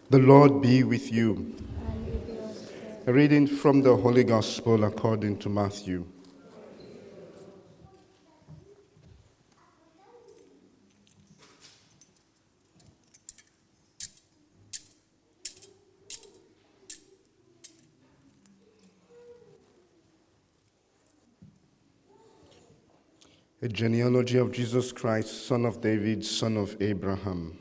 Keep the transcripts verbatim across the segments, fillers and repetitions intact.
The Lord be with you. And with your spirit. A reading from the Holy Gospel according to Matthew. A genealogy of Jesus Christ, son of David, son of Abraham.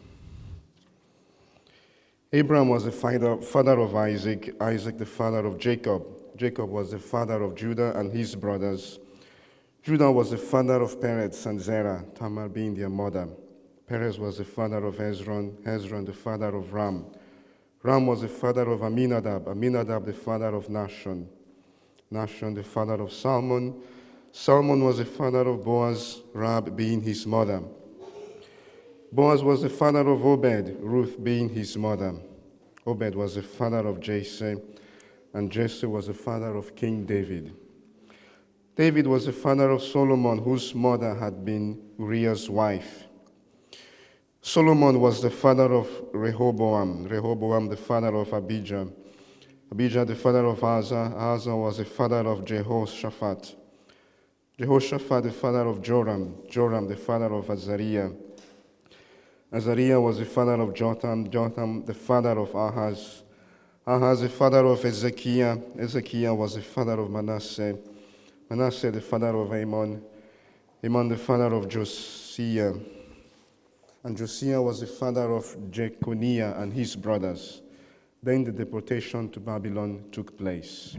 Abraham was the father of Isaac, Isaac the father of Jacob. Jacob was the father of Judah and his brothers. Judah was the father of Perez and Zerah, Tamar being their mother. Perez was the father of Hezron, Hezron the father of Ram. Ram was the father of Aminadab, Aminadab the father of Nahshon. Nahshon the father of Salmon. Salmon was the father of Boaz, Rahab being his mother. Boaz was the father of Obed, Ruth being his mother. Obed was the father of Jesse, and Jesse was the father of King David. David was the father of Solomon, whose mother had been Uriah's wife. Solomon was the father of Rehoboam, Rehoboam the father of Abijah. Abijah the father of Asa, Asa was the father of Jehoshaphat. Jehoshaphat the father of Joram, Joram the father of Azariah. Azariah was the father of Jotham, Jotham the father of Ahaz. Ahaz the father of Ezekiah, Ezekiah was the father of Manasseh. Manasseh the father of Amon, Amon the father of Josiah. And Josiah was the father of Jeconiah and his brothers. Then the deportation to Babylon took place.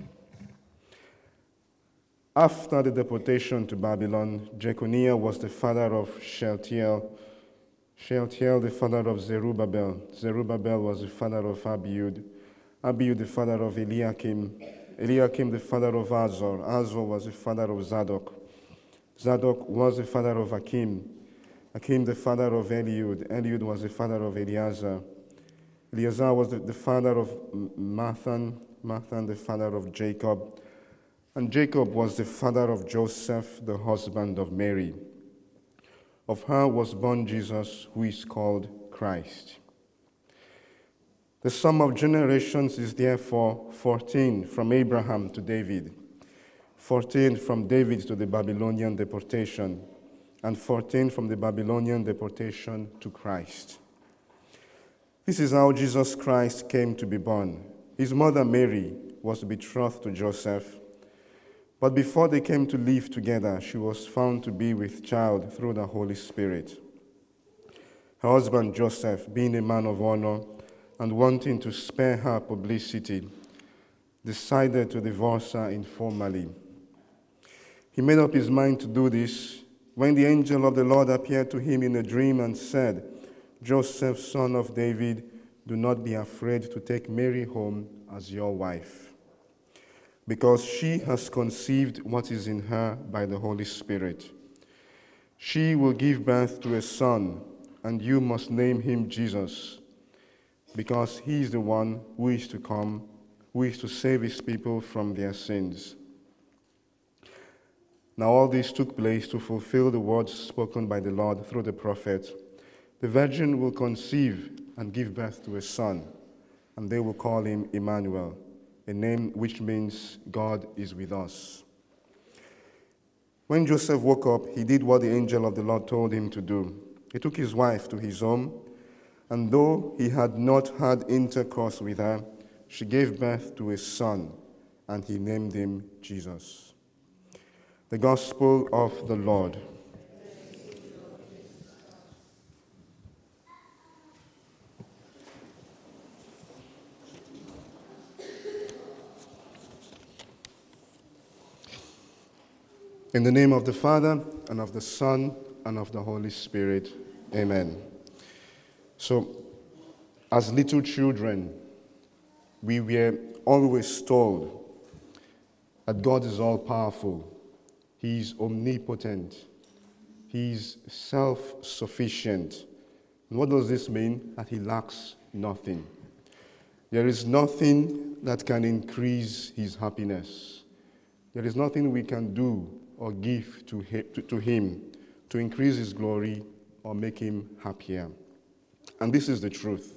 After the deportation to Babylon, Jeconiah was the father of Shealtiel. Shealtiel the father of Zerubbabel. Zerubbabel was the father of Abiud. Abiud the father of Eliakim. Eliakim the father of Azor. Azor was the father of Zadok. Zadok was the father of Akim. Akim the father of Eliud. Eliud was the father of Eleazar. Eleazar was the, the father of Mathan. Mathan the father of Jacob. And Jacob was the father of Joseph, the husband of Mary. Of her was born Jesus, who is called Christ. The sum of generations is therefore fourteen from Abraham to David, fourteen from David to the Babylonian deportation, and fourteen from the Babylonian deportation to Christ. This is how Jesus Christ came to be born. His mother Mary was betrothed to Joseph, but before they came to live together, she was found to be with child through the Holy Spirit. Her husband Joseph, being a man of honor and wanting to spare her publicity, decided to divorce her informally. He made up his mind to do this when the angel of the Lord appeared to him in a dream and said, "Joseph, son of David, do not be afraid to take Mary home as your wife, because she has conceived what is in her by the Holy Spirit. She will give birth to a son, and you must name him Jesus, because he is the one who is to come, who is to save his people from their sins." Now all this took place to fulfill the words spoken by the Lord through the prophet. The virgin will conceive and give birth to a son, and they will call him Emmanuel, a name which means God is with us. When Joseph woke up, he did what the angel of the Lord told him to do. He took his wife to his home, and though he had not had intercourse with her, she gave birth to a son, and he named him Jesus. The Gospel of the Lord. In the name of the Father, and of the Son, and of the Holy Spirit. Amen. So, as little children, we were always told that God is all-powerful. He is omnipotent. He is self-sufficient. And what does this mean? That he lacks nothing. There is nothing that can increase his happiness. There is nothing we can do or give to him to increase his glory or make him happier. And this is the truth.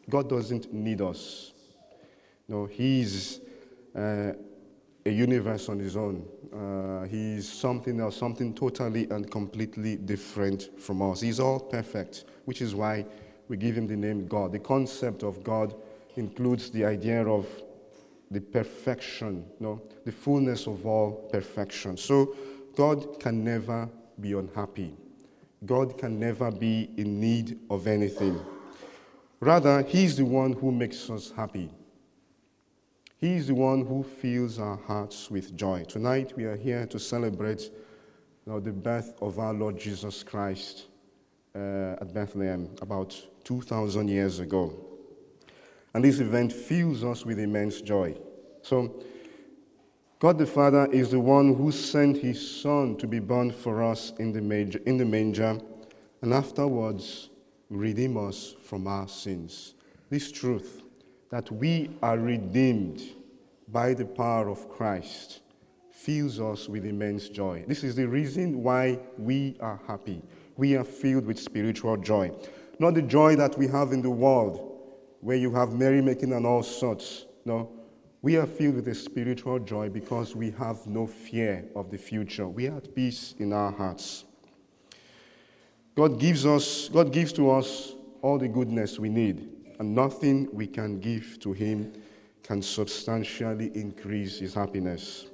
God doesn't need us. No, He's uh, a universe on His own. Uh, he's something else, something totally and completely different from us. He's all perfect, which is why we give Him the name God. The concept of God includes the idea of the perfection, no, the fullness of all perfection. So God can never be unhappy. God can never be in need of anything. Rather, He's the one who makes us happy. He's the one who fills our hearts with joy. Tonight we are here to celebrate you know, the birth of our Lord Jesus Christ uh, at Bethlehem about two thousand years ago. And this event fills us with immense joy. So, God the Father is the one who sent His Son to be born for us in the manger, in the manger and afterwards redeem us from our sins. This truth, that we are redeemed by the power of Christ, fills us with immense joy. This is the reason why we are happy. We are filled with spiritual joy. Not the joy that we have in the world, where you have merrymaking and all sorts. No, we are filled with a spiritual joy because we have no fear of the future. We are at peace in our hearts. God gives us, God gives to us all the goodness we need, and nothing we can give to Him can substantially increase His happiness.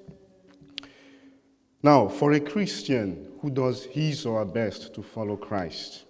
Now, for a Christian who does his or her best to follow Christ,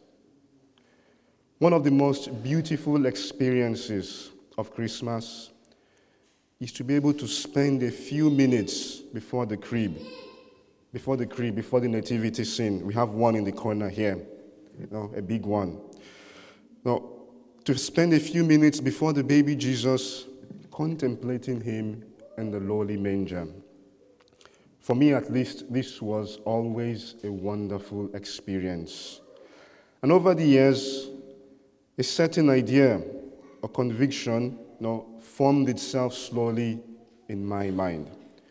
one of the most beautiful experiences of Christmas is to be able to spend a few minutes before the crib, before the crib, before the nativity scene. We have one in the corner here, you know, a big one. Now, to spend a few minutes before the baby Jesus, contemplating Him in the lowly manger. For me, at least, this was always a wonderful experience. And over the years, a certain idea or conviction you know, formed itself slowly in my mind.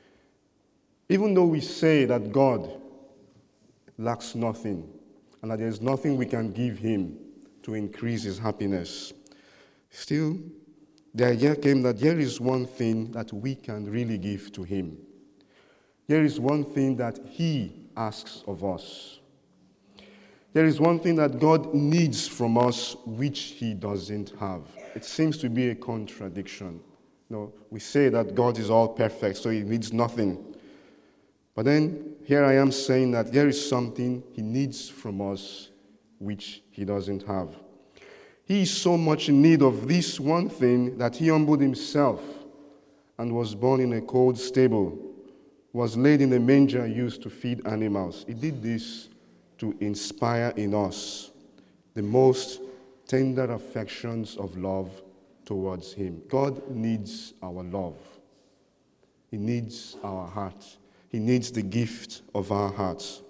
Even though we say that God lacks nothing and that there is nothing we can give Him to increase His happiness, still, the idea came that there is one thing that we can really give to Him. There is one thing that He asks of us. There is one thing that God needs from us which He doesn't have. It seems to be a contradiction. No, we say that God is all perfect, so He needs nothing. But then here I am saying that there is something He needs from us which He doesn't have. He is so much in need of this one thing that He humbled Himself and was born in a cold stable, was laid in a manger used to feed animals. He did this to inspire in us the most tender affections of love towards Him. God needs our love. He needs our heart. He needs the gift of our hearts.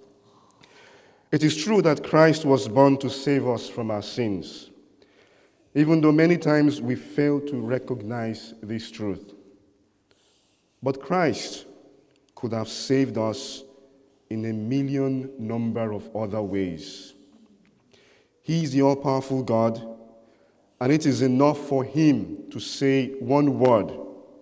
It is true that Christ was born to save us from our sins, even though many times we fail to recognize this truth. But Christ could have saved us in a million number of other ways. He is the all-powerful God, and it is enough for Him to say one word,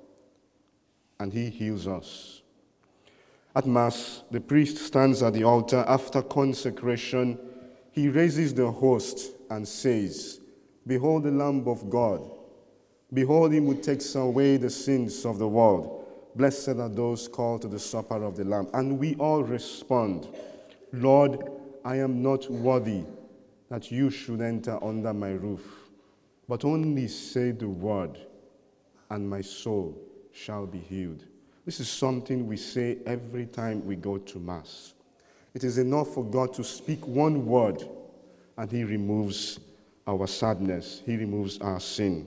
and He heals us. At Mass, the priest stands at the altar. After consecration, he raises the host and says, "Behold the Lamb of God. Behold Him who takes away the sins of the world. Blessed are those called to the supper of the Lamb." And we all respond, "Lord, I am not worthy that You should enter under my roof, but only say the word, and my soul shall be healed." This is something we say every time we go to Mass. It is enough for God to speak one word, and He removes our sadness. He removes our sin.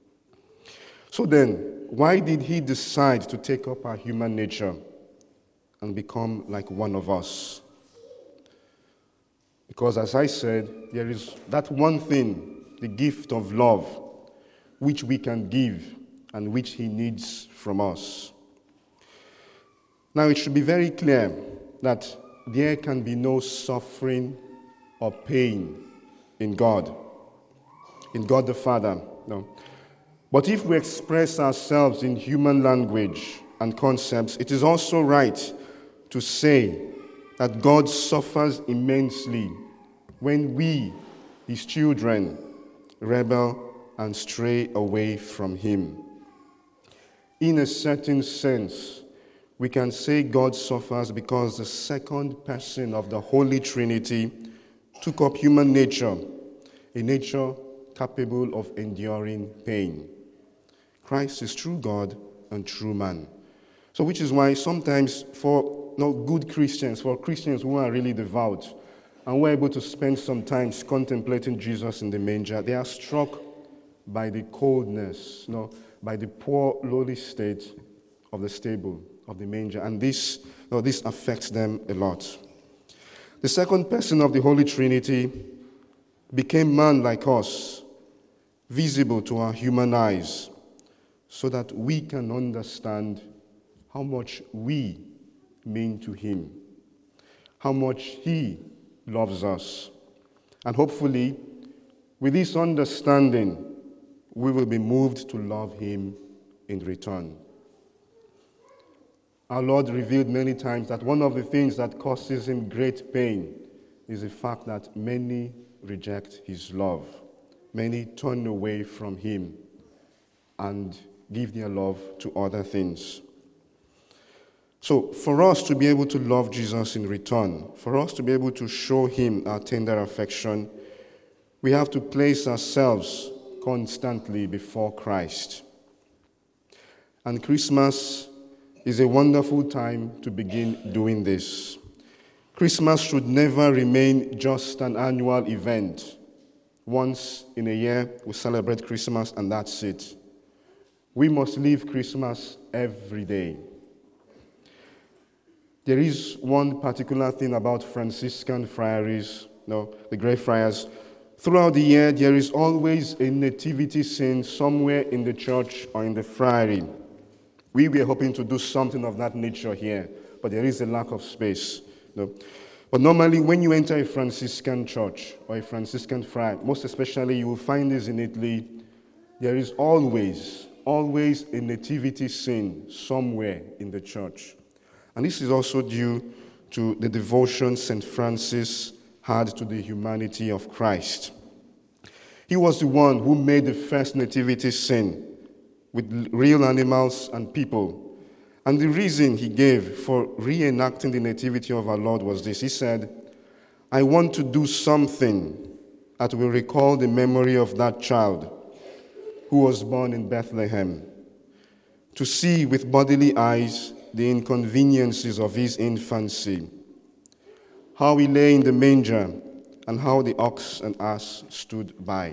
So then, why did He decide to take up our human nature and become like one of us? Because as I said, there is that one thing, the gift of love, which we can give and which He needs from us. Now, it should be very clear that there can be no suffering or pain in God, in God the Father, No. But if we express ourselves in human language and concepts, it is also right to say that God suffers immensely when we, his children, rebel and stray away from him. In a certain sense, we can say God suffers because the second person of the Holy Trinity took up human nature, a nature capable of enduring pain. Christ is true God and true man. So which is why sometimes for you know, good Christians, for Christians who are really devout, and we're able to spend some time contemplating Jesus in the manger, they are struck by the coldness, you know, by the poor, lowly state of the stable, of the manger. And this, you know, this affects them a lot. The second person of the Holy Trinity became man like us, visible to our human eyes, so that we can understand how much we mean to him, how much he loves us. And hopefully, with this understanding, we will be moved to love him in return. Our Lord revealed many times that one of the things that causes him great pain is the fact that many reject his love. Many turn away from him and give their love to other things. So for us to be able to love Jesus in return, for us to be able to show him our tender affection, we have to place ourselves constantly before Christ. And Christmas is a wonderful time to begin doing this. Christmas should never remain just an annual event. Once in a year, we celebrate Christmas and that's it. We must live Christmas every day. There is one particular thing about Franciscan friaries, no, the Grey Friars. Throughout the year, there is always a nativity scene somewhere in the church or in the friary. We were hoping to do something of that nature here, but there is a lack of space. No. But normally, when you enter a Franciscan church or a Franciscan friar, most especially you will find this in Italy, there is always, always a nativity scene somewhere in the church. And this is also due to the devotion Saint Francis had to the humanity of Christ. He was the one who made the first nativity scene with real animals and people. And the reason he gave for reenacting the nativity of our Lord was this. He said, I want to do something that will recall the memory of that child who was born in Bethlehem, to see with bodily eyes the inconveniences of his infancy, how he lay in the manger, and how the ox and ass stood by.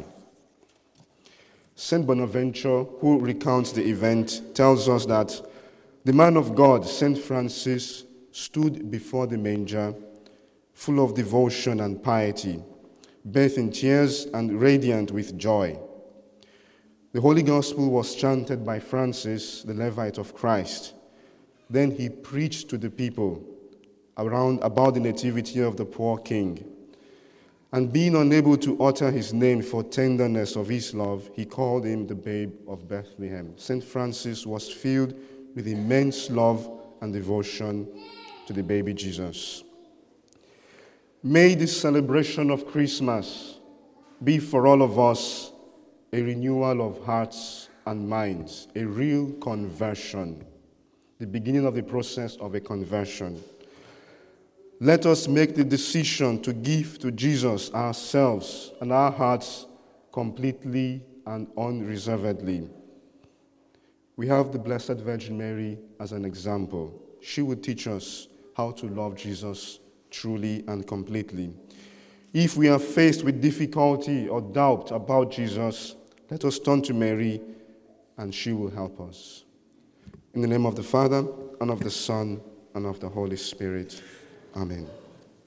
Saint Bonaventure, who recounts the event, tells us that the man of God, Saint Francis, stood before the manger, full of devotion and piety, bathed in tears and radiant with joy. The Holy Gospel was chanted by Francis, the Levite of Christ. Then he preached to the people around about the nativity of the poor king. And being unable to utter his name for tenderness of his love, he called him the Babe of Bethlehem. Saint Francis was filled with immense love and devotion to the baby Jesus. May this celebration of Christmas be for all of us a renewal of hearts and minds, a real conversion, the beginning of the process of a conversion. Let us make the decision to give to Jesus ourselves and our hearts completely and unreservedly. We have the Blessed Virgin Mary as an example. She would teach us how to love Jesus truly and completely. If we are faced with difficulty or doubt about Jesus, let us turn to Mary and she will help us. In the name of the Father, and of the Son, and of the Holy Spirit. Amen.